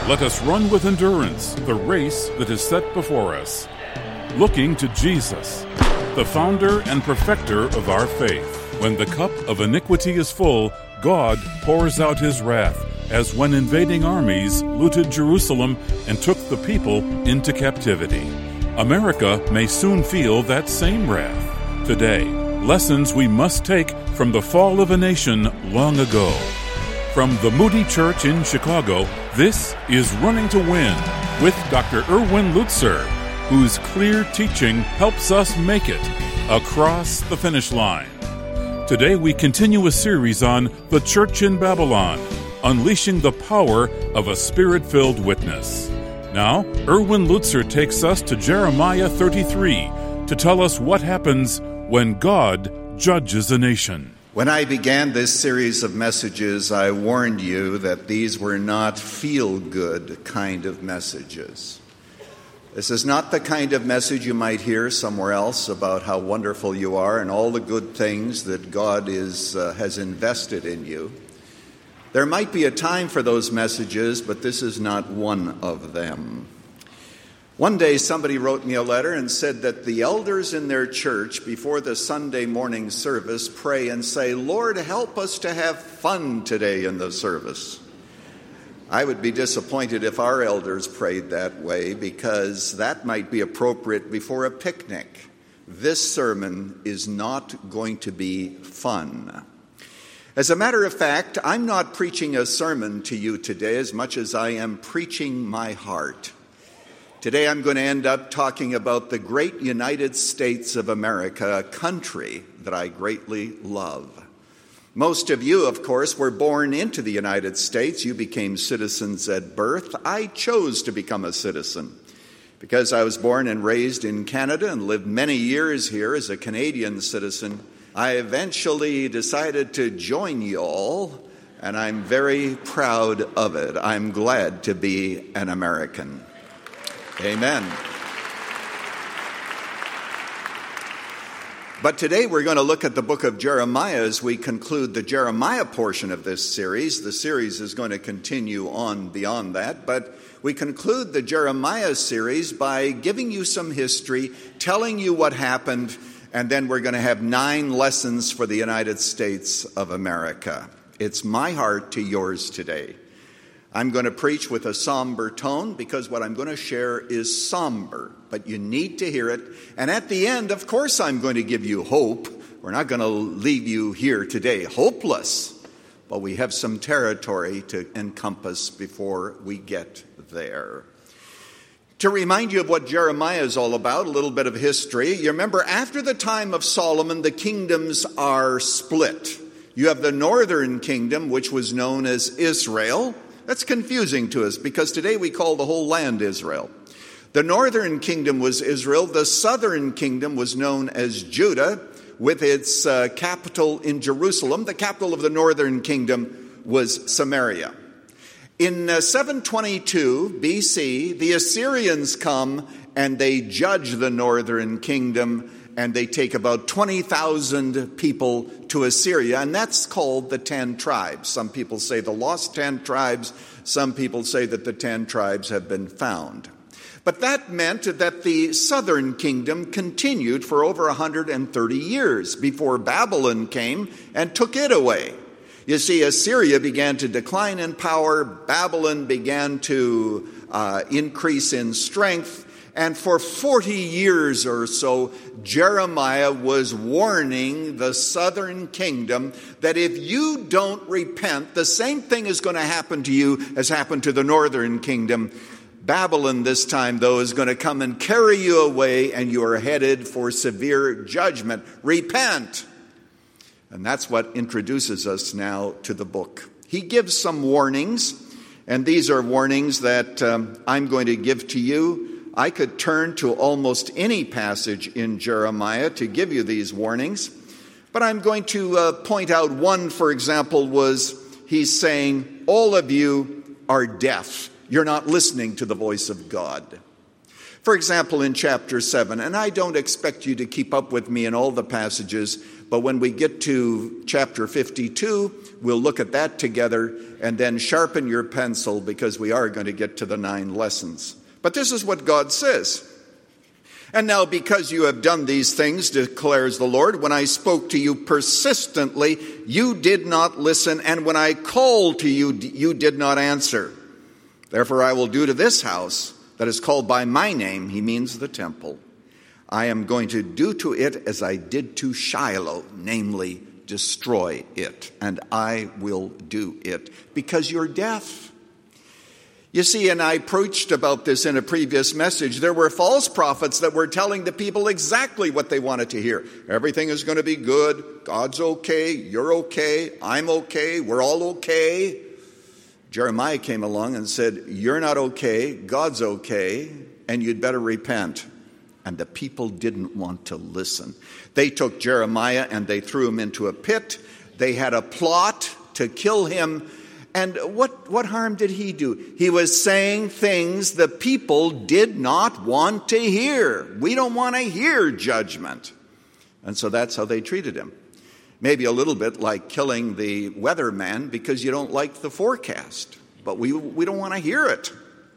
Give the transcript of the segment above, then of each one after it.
let us run with endurance the race that is set before us, looking to Jesus, the founder and perfecter of our faith. When the cup of iniquity is full, God pours out his wrath, as when invading armies looted Jerusalem and took the people into captivity. America may soon feel that same wrath. Today, lessons we must take from the fall of a nation long ago. From the Moody Church in Chicago, this is Running to Win with Dr. Erwin Lutzer, whose clear teaching helps us make it across the finish line. Today we continue a series on the Church in Babylon, unleashing the power of a Spirit-filled witness. Now, Erwin Lutzer takes us to Jeremiah 33 to tell us what happens when God judges a nation. When I began this series of messages, I warned you that these were not feel-good kind of messages. This is not the kind of message you might hear somewhere else about how wonderful you are and all the good things that God has invested in you. There might be a time for those messages, but this is not one of them. One day somebody wrote me a letter and said that the elders in their church before the Sunday morning service pray and say, "Lord, help us to have fun today in the service." I would be disappointed if our elders prayed that way, because that might be appropriate before a picnic. This sermon is not going to be fun. As a matter of fact, I'm not preaching a sermon to you today as much as I am preaching my heart. Today I'm going to end up talking about the great United States of America, a country that I greatly love. Most of you, of course, were born into the United States. You became citizens at birth. I chose to become a citizen because I was born and raised in Canada and lived many years here as a Canadian citizen. I eventually decided to join you all, and I'm very proud of it. I'm glad to be an American. Amen. But today we're going to look at the book of Jeremiah as we conclude the Jeremiah portion of this series. The series is going to continue on beyond that, but we conclude the Jeremiah series by giving you some history, telling you what happened, and then we're going to have 9 lessons for the United States of America. It's my heart to yours today. I'm going to preach with a somber tone because what I'm going to share is somber, but you need to hear it. And at the end, of course, I'm going to give you hope. We're not going to leave you here today hopeless, but we have some territory to encompass before we get there. To remind you of what Jeremiah is all about, a little bit of history. You remember, after the time of Solomon, the kingdoms are split. You have the northern kingdom, which was known as Israel. That's confusing to us because today we call the whole land Israel. The northern kingdom was Israel. The southern kingdom was known as Judah, with its capital in Jerusalem. The capital of the northern kingdom was Samaria. In 722 BC, the Assyrians come and they judge the northern kingdom, and they take about 20,000 people to Assyria, and that's called the 10 tribes. Some people say the lost 10 tribes. Some people say that the 10 tribes have been found. But that meant that the southern kingdom continued for over 130 years before Babylon came and took it away. You see, Assyria began to decline in power. Babylon began to increase in strength. And for 40 years or so, Jeremiah was warning the southern kingdom that if you don't repent, the same thing is going to happen to you as happened to the northern kingdom. Babylon this time, though, is going to come and carry you away, and you are headed for severe judgment. Repent! And that's what introduces us now to the book. He gives some warnings, and these are warnings that I'm going to give to you. I could turn to almost any passage in Jeremiah to give you these warnings, but I'm going to point out one, for example, was he's saying, all of you are deaf. You're not listening to the voice of God. For example, in chapter 7, and I don't expect you to keep up with me in all the passages, but when we get to chapter 52, we'll look at that together and then sharpen your pencil because we are going to get to the 9 lessons. But this is what God says. And now because you have done these things, declares the Lord, when I spoke to you persistently, you did not listen, and when I called to you, you did not answer. Therefore I will do to this house that is called by my name, he means the temple, I am going to do to it as I did to Shiloh, namely destroy it, and I will do it because you're deaf. You see, and I preached about this in a previous message, there were false prophets that were telling the people exactly what they wanted to hear. Everything is going to be good, God's okay, you're okay, I'm okay, we're all okay. Jeremiah came along and said, you're not okay, God's okay, and you'd better repent. And the people didn't want to listen. They took Jeremiah and they threw him into a pit. They had a plot to kill him. And what harm did he do? He was saying things the people did not want to hear. We don't want to hear judgment. And so that's how they treated him. Maybe a little bit like killing the weatherman because you don't like the forecast. But we don't want to hear it.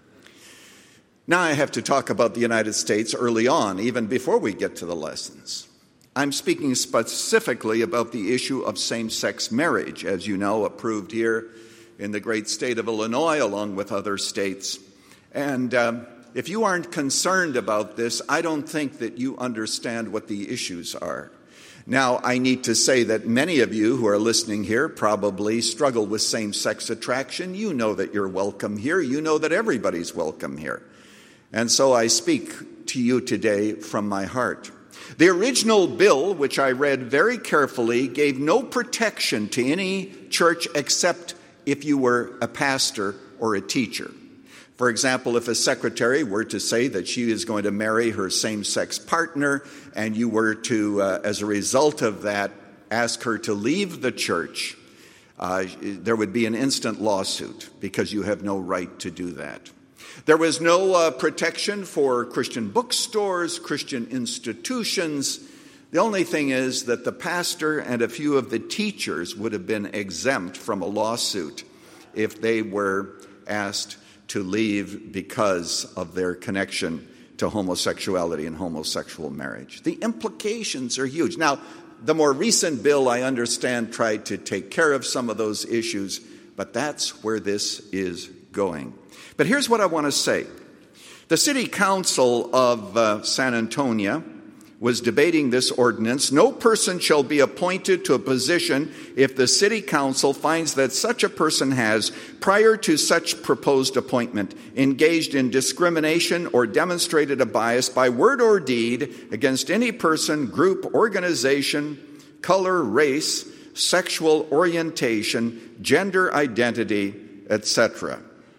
Now I have to talk about the United States early on, even before we get to the lessons. I'm speaking specifically about the issue of same-sex marriage, as you know, approved here in the great state of Illinois, along with other states. And if you aren't concerned about this, I don't think that you understand what the issues are. Now, I need to say that many of you who are listening here probably struggle with same-sex attraction. You know that you're welcome here. You know that everybody's welcome here. And so I speak to you today from my heart. The original bill, which I read very carefully, gave no protection to any church except if you were a pastor or a teacher. For example, if a secretary were to say that she is going to marry her same-sex partner and you were to, as a result of that, ask her to leave the church, there would be an instant lawsuit because you have no right to do that. There was no protection for Christian bookstores, Christian institutions. The only thing is that the pastor and a few of the teachers would have been exempt from a lawsuit if they were asked to leave because of their connection to homosexuality and homosexual marriage. The implications are huge. Now, the more recent bill, I understand, tried to take care of some of those issues, but that's where this is going. But here's what I want to say. The city council of San Antonio was debating this ordinance. No person shall be appointed to a position if the city council finds that such a person has, prior to such proposed appointment, engaged in discrimination or demonstrated a bias by word or deed against any person, group, organization, color, race, sexual orientation, gender identity, etc.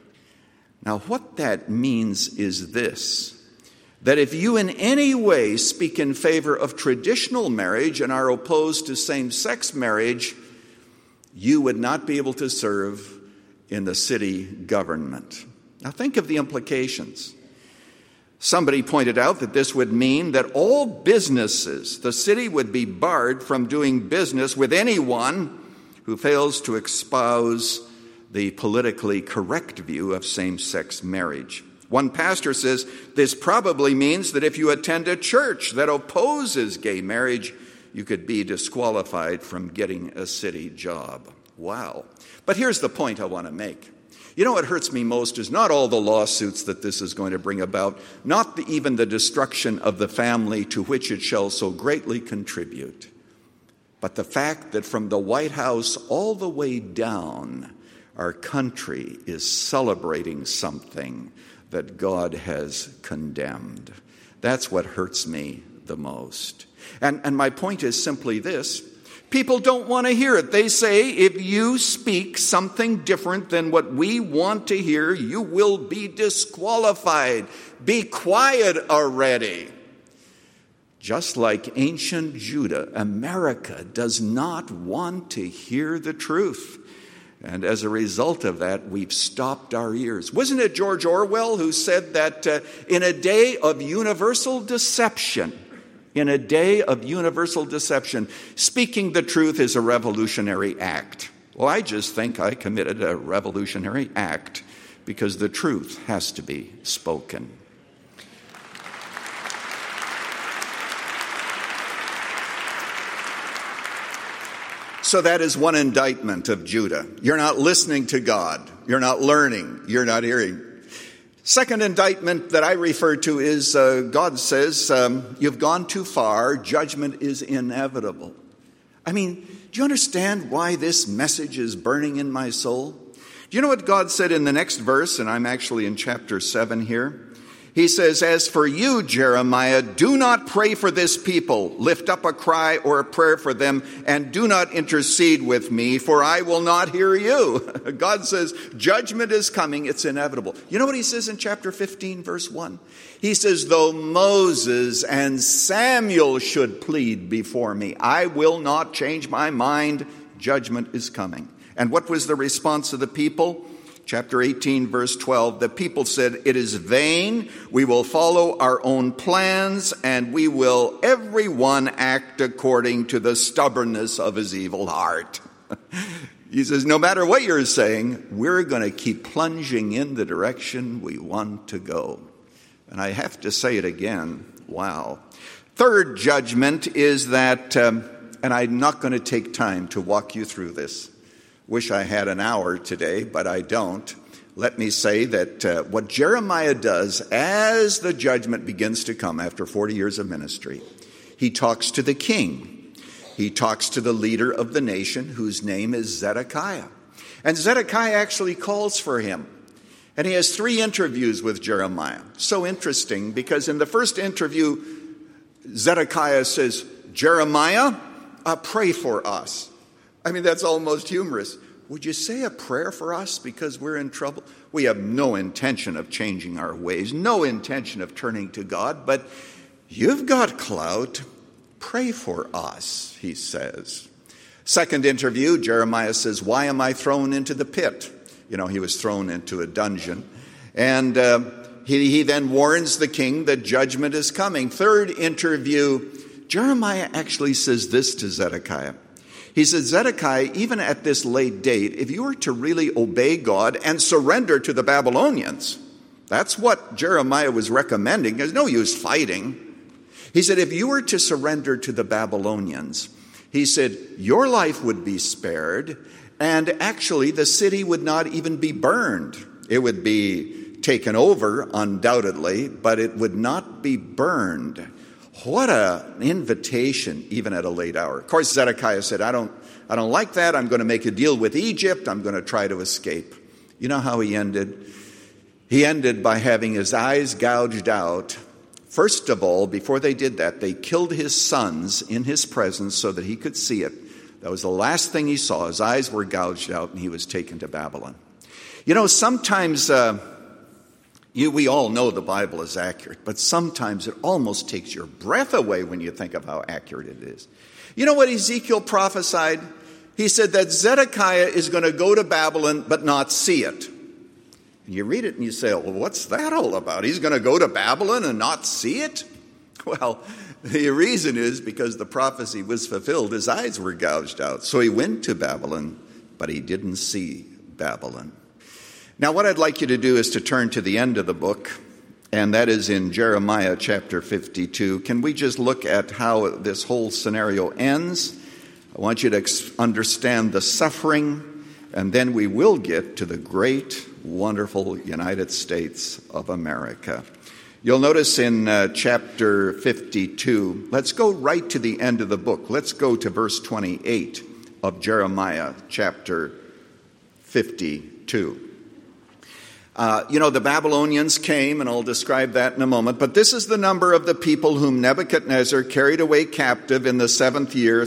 Now, what that means is this, that if you in any way speak in favor of traditional marriage and are opposed to same-sex marriage, you would not be able to serve in the city government. Now, think of the implications. Somebody pointed out that this would mean that all businesses, the city would be barred from doing business with anyone who fails to espouse the politically correct view of same-sex marriage. One pastor says this probably means that if you attend a church that opposes gay marriage, you could be disqualified from getting a city job. Wow. But here's the point I want to make. You know what hurts me most is not all the lawsuits that this is going to bring about, not even the destruction of the family to which it shall so greatly contribute, but the fact that from the White House all the way down, our country is celebrating something that God has condemned. That's what hurts me the most. And my point is simply this. People don't want to hear it. They say, if you speak something different than what we want to hear, you will be disqualified. Be quiet already. Just like ancient Judah, America does not want to hear the truth. And as a result of that, we've stopped our ears. Wasn't it George Orwell who said that in a day of universal deception, speaking the truth is a revolutionary act? Well, I just think I committed a revolutionary act because the truth has to be spoken. So that is one indictment of Judah. You're not listening to God. You're not learning. You're not hearing. Second indictment that I refer to is God says, you've gone too far. Judgment is inevitable. I mean, do you understand why this message is burning in my soul? Do you know what God said in the next verse? And I'm actually in chapter 7 here. He says, as for you, Jeremiah, do not pray for this people. Lift up a cry or a prayer for them, and do not intercede with me, for I will not hear you. God says, judgment is coming. It's inevitable. You know what he says in chapter 15, verse 1? He says, though Moses and Samuel should plead before me, I will not change my mind. Judgment is coming. And what was the response of the people? Chapter 18, verse 12, the people said, it is vain. We will follow our own plans, and we will everyone act according to the stubbornness of his evil heart. He says, no matter what you're saying, we're going to keep plunging in the direction we want to go. And I have to say it again. Wow. Third judgment is that, and I'm not going to take time to walk you through this. Wish I had an hour today, but I don't. Let me say that what Jeremiah does as the judgment begins to come after 40 years of ministry, he talks to the king. He talks to the leader of the nation, whose name is Zedekiah. And Zedekiah actually calls for him. And he has 3 interviews with Jeremiah. So interesting, because in the first interview, Zedekiah says, Jeremiah, pray for us. I mean, that's almost humorous. Would you say a prayer for us because we're in trouble? We have no intention of changing our ways, no intention of turning to God, but you've got clout. Pray for us, he says. Second interview, Jeremiah says, why am I thrown into the pit? You know, he was thrown into a dungeon. And he then warns the king that judgment is coming. Third interview, Jeremiah actually says this to Zedekiah. He said, Zedekiah, even at this late date, if you were to really obey God and surrender to the Babylonians, that's what Jeremiah was recommending. There's no use fighting. He said, if you were to surrender to the Babylonians, he said, your life would be spared, and actually the city would not even be burned. It would be taken over, undoubtedly, but it would not be burned. What an invitation, even at a late hour. Of course, Zedekiah said, I don't like that. I'm going to make a deal with Egypt. I'm going to try to escape. You know how he ended? He ended by having his eyes gouged out. First of all, before they did that, they killed his sons in his presence so that he could see it. That was the last thing he saw. His eyes were gouged out, and he was taken to Babylon. You know, sometimes we all know the Bible is accurate, but sometimes it almost takes your breath away when you think of how accurate it is. You know what Ezekiel prophesied? He said that Zedekiah is going to go to Babylon but not see it. And you read it and you say, well, what's that all about? He's going to go to Babylon and not see it? Well, the reason is because the prophecy was fulfilled. His eyes were gouged out. So he went to Babylon, but he didn't see Babylon. Now, what I'd like you to do is to turn to the end of the book, and that is in Jeremiah chapter 52. Can we just look at how this whole scenario ends? I want you to understand the suffering, and then we will get to the great, wonderful United States of America. You'll notice in chapter 52, let's go right to the end of the book. Let's go to verse 28 of Jeremiah chapter 52. The Babylonians came, and I'll describe that in a moment, but this is the number of the people whom Nebuchadnezzar carried away captive in the 7th year,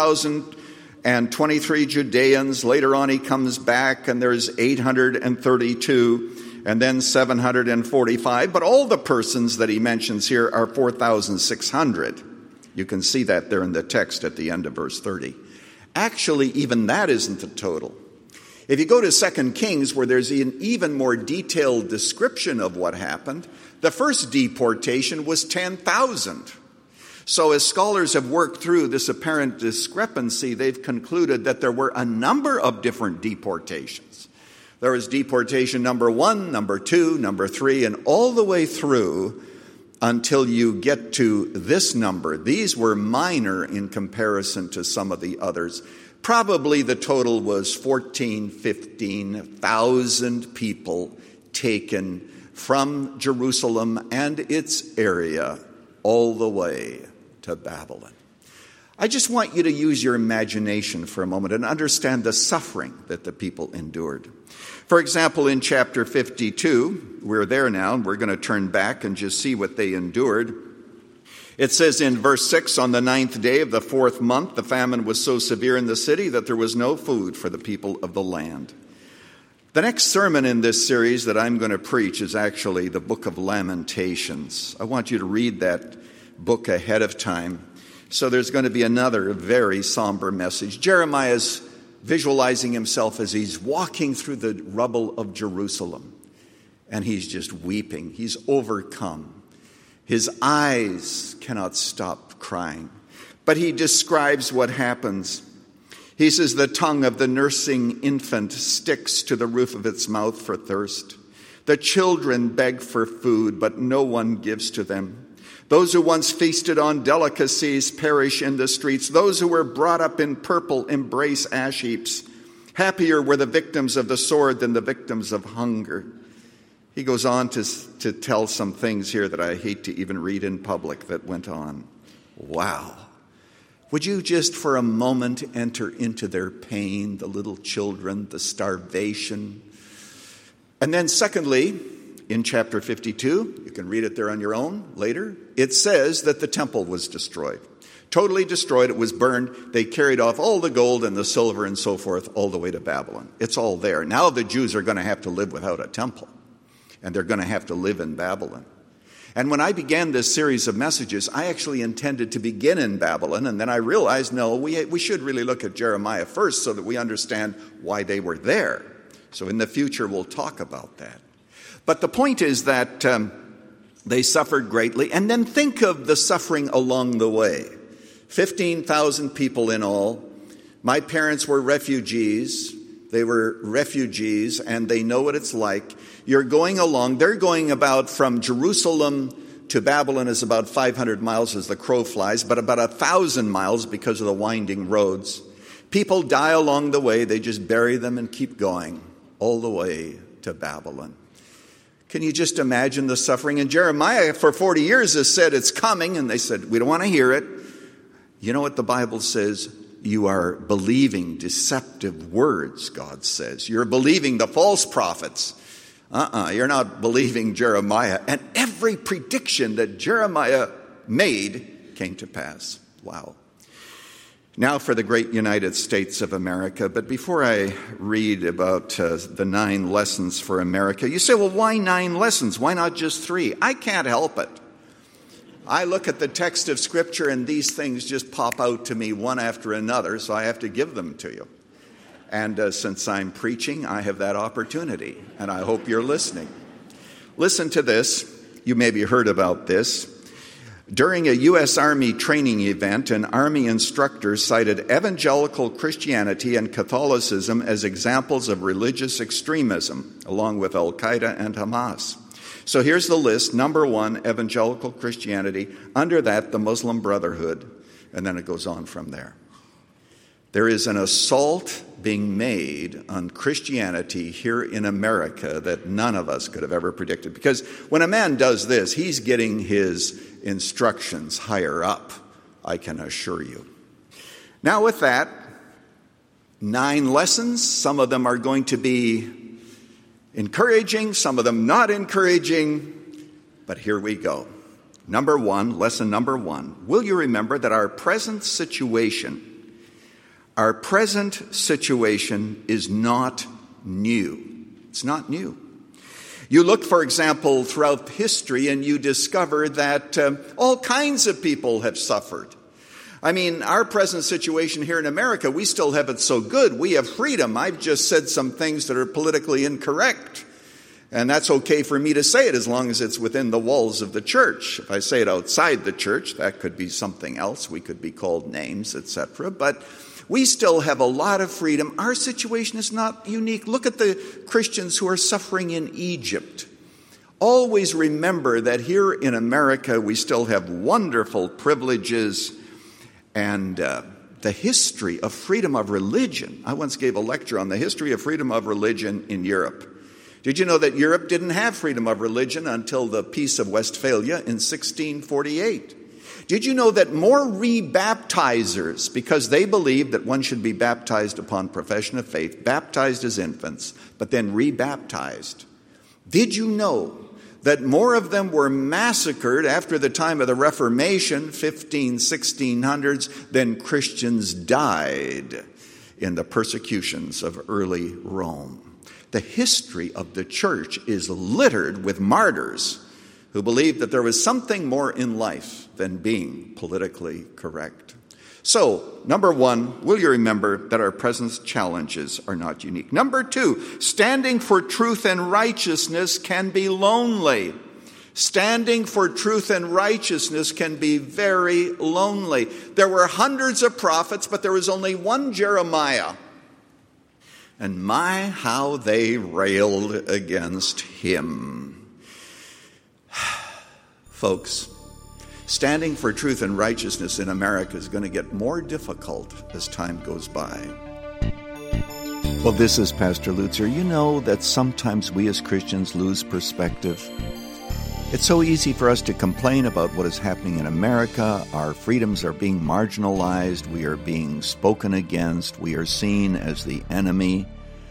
3,023 Judeans. Later on he comes back, and there's 832, and then 745. But all the persons that he mentions here are 4,600. You can see that there in the text at the end of verse 30. Actually, even that isn't the total. If you go to 2 Kings, where there's an even more detailed description of what happened, the first deportation was 10,000. So as scholars have worked through this apparent discrepancy, they've concluded that there were a number of different deportations. There was deportation number 1, number 2, number 3, and all the way through until you get to this number. These were minor in comparison to some of the others. Probably the total was 15,000 people taken from Jerusalem and its area all the way to Babylon. I just want you to use your imagination for a moment and understand the suffering that the people endured. For example, in chapter 52, we're there now, and we're going to turn back and just see what they endured. It says in verse 6, on the 9th day of the 4th month, the famine was so severe in the city that there was no food for the people of the land. The next sermon in this series that I'm going to preach is actually the book of Lamentations. I want you to read that book ahead of time. So there's going to be another very somber message. Jeremiah is visualizing himself as he's walking through the rubble of Jerusalem, and he's just weeping. He's overcome. His eyes cannot stop crying. But he describes what happens. He says, the tongue of the nursing infant sticks to the roof of its mouth for thirst. The children beg for food, but no one gives to them. Those who once feasted on delicacies perish in the streets. Those who were brought up in purple embrace ash heaps. Happier were the victims of the sword than the victims of hunger. He goes on to tell some things here that I hate to even read in public that went on. Wow. Would you just for a moment enter into their pain, the little children, the starvation? And then secondly, in chapter 52, you can read it there on your own later, it says that the temple was destroyed. Totally destroyed. It was burned. They carried off all the gold and the silver and so forth all the way to Babylon. It's all there. Now the Jews are going to have to live without a temple, and they're going to have to live in Babylon. And when I began this series of messages, I actually intended to begin in Babylon, and then I realized, no, we should really look at Jeremiah first so that we understand why they were there. So in the future, we'll talk about that. But the point is that they suffered greatly, and then think of the suffering along the way. 15,000 people in all. My parents were refugees. They were refugees, and they know what it's like. You're going along. They're going about from Jerusalem to Babylon is about 500 miles as the crow flies, but about 1,000 miles because of the winding roads. People die along the way. They just bury them and keep going all the way to Babylon. Can you just imagine the suffering? And Jeremiah, for 40 years, has said it's coming, and they said, we don't want to hear it. You know what the Bible says? You are believing deceptive words, God says. You're believing the false prophets. You're not believing Jeremiah. And every prediction that Jeremiah made came to pass. Wow. Now for the great United States of America. But before I read about the 9 lessons for America, you say, well, why 9 lessons? Why not just 3? I can't help it. I look at the text of Scripture and these things just pop out to me one after another, so I have to give them to you. And since I'm preaching, I have that opportunity, and I hope you're listening. Listen to this. You maybe heard about this. During a U.S. Army training event, an Army instructor cited evangelical Christianity and Catholicism as examples of religious extremism, along with Al-Qaeda and Hamas. So here's the list. Number 1, evangelical Christianity. Under that, the Muslim Brotherhood. And then it goes on from there. There is an assault being made on Christianity here in America that none of us could have ever predicted. Because when a man does this, he's getting his instructions higher up, I can assure you. Now with that, 9 lessons. Some of them are going to be encouraging, some of them not encouraging, but here we go. Number 1, lesson number 1. Will you remember that our present situation is not new. It's not new. You look, for example, throughout history and you discover that all kinds of people have suffered. I mean, our present situation here in America, we still have it so good. We have freedom. I've just said some things that are politically incorrect. And that's okay for me to say it as long as it's within the walls of the church. If I say it outside the church, that could be something else. We could be called names, etc. But we still have a lot of freedom. Our situation is not unique. Look at the Christians who are suffering in Egypt. Always remember that here in America, we still have wonderful privileges and the history of freedom of religion. I once gave a lecture on the history of freedom of religion in Europe. Did you know that Europe didn't have freedom of religion until the Peace of Westphalia in 1648? Did you know that more rebaptizers, because they believed that one should be baptized upon profession of faith, baptized as infants, but then rebaptized? Did you know that more of them were massacred after the time of the Reformation, 1600s, than Christians died in the persecutions of early Rome? The history of the church is littered with martyrs who believed that there was something more in life than being politically correct. So, number one, will you remember that our present challenges are not unique? Number two, standing for truth and righteousness can be lonely. Standing for truth and righteousness can be very lonely. There were hundreds of prophets, but there was only one Jeremiah. And my, how they railed against him. Folks, standing for truth and righteousness in America is going to get more difficult as time goes by. Well, this is Pastor Lutzer. You know that sometimes we as Christians lose perspective. It's so easy for us to complain about what is happening in America. Our freedoms are being marginalized. We are being spoken against. We are seen as the enemy.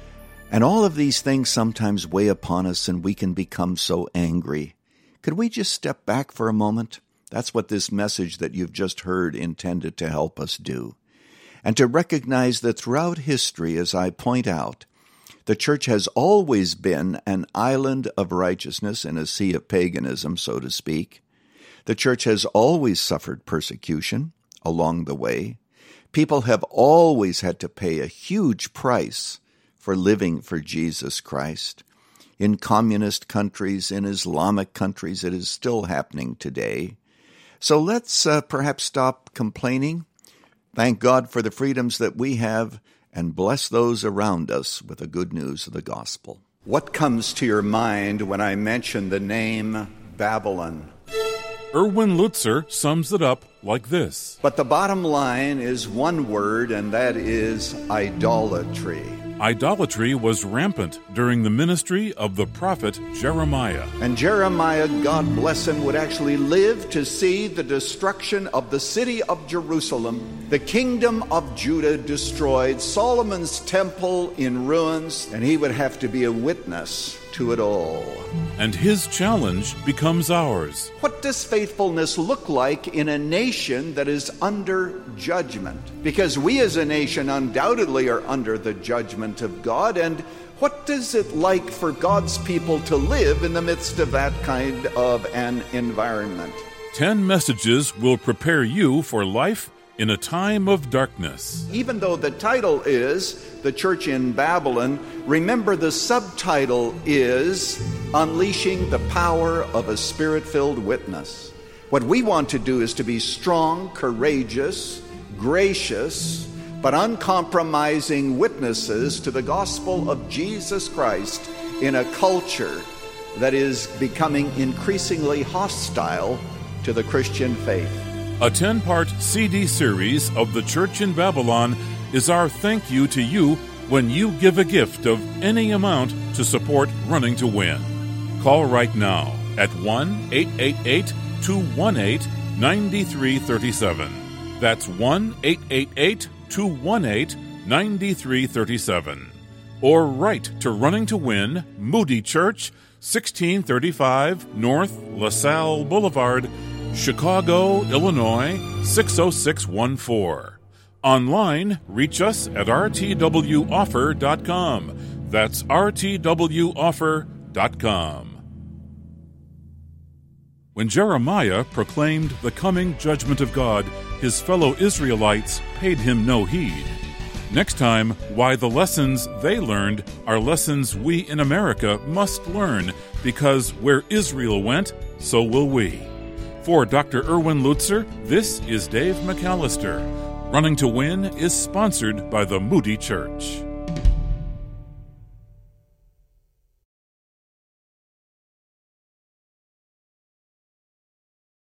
And all of these things sometimes weigh upon us and we can become so angry. Could we just step back for a moment? That's what this message that you've just heard intended to help us do. And to recognize that throughout history, as I point out, the church has always been an island of righteousness in a sea of paganism, so to speak. The church has always suffered persecution along the way. People have always had to pay a huge price for living for Jesus Christ. In communist countries, in Islamic countries, it is still happening today. So let's perhaps stop complaining, thank God for the freedoms that we have, and bless those around us with the good news of the gospel. What comes to your mind when I mention the name Babylon? Erwin Lutzer sums it up like this. But the bottom line is one word, and that is idolatry. Idolatry was rampant during the ministry of the prophet Jeremiah. And Jeremiah, God bless him, would actually live to see the destruction of the city of Jerusalem, the kingdom of Judah destroyed, Solomon's temple in ruins, and he would have to be a witness to it all. And his challenge becomes ours. What does faithfulness look like in a nation that is under judgment? Because we as a nation undoubtedly are under the judgment of God. And what does it like for God's people to live in the midst of that kind of an environment? 10 messages will prepare you for life in a time of darkness. Even though the title is The Church in Babylon, remember the subtitle is Unleashing the Power of a Spirit-Filled Witness. What we want to do is to be strong, courageous, gracious, but uncompromising witnesses to the gospel of Jesus Christ in a culture that is becoming increasingly hostile to the Christian faith. A 10-part CD series of The Church in Babylon is our thank you to you when you give a gift of any amount to support Running to Win. Call right now at 1-888-218-9337. That's 1-888-218-9337. Or write to Running to Win, Moody Church, 1635 North LaSalle Boulevard, Chicago, Illinois, 60614. Online, reach us at rtwoffer.com. That's rtwoffer.com. When Jeremiah proclaimed the coming judgment of God, his fellow Israelites paid him no heed. Next time, why the lessons they learned are lessons we in America must learn, because where Israel went, so will we. For Dr. Erwin Lutzer, this is Dave McAllister. Running to Win is sponsored by the Moody Church.